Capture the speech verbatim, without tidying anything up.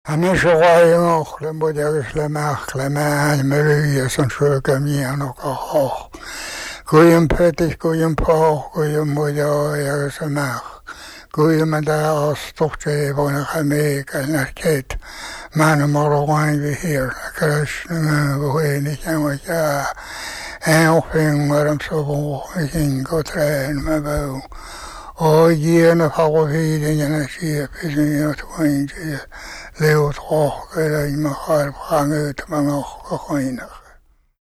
Hamische Reihung, le modèle, le marque, le man, Maria, son chevalier, en encore. Goyim petit, goyim por, goyim modèle, et se marque. Goyim madar, storché, bonne ramée, canarquette. Man, moroin, vi hier, crash, voé, ni canwaya. En fin, madame Sauvon, in Gotren, ma beau. O yen of how he didn't a sheep, is in your twain. Leo toch, ik mag haar vangen te maken.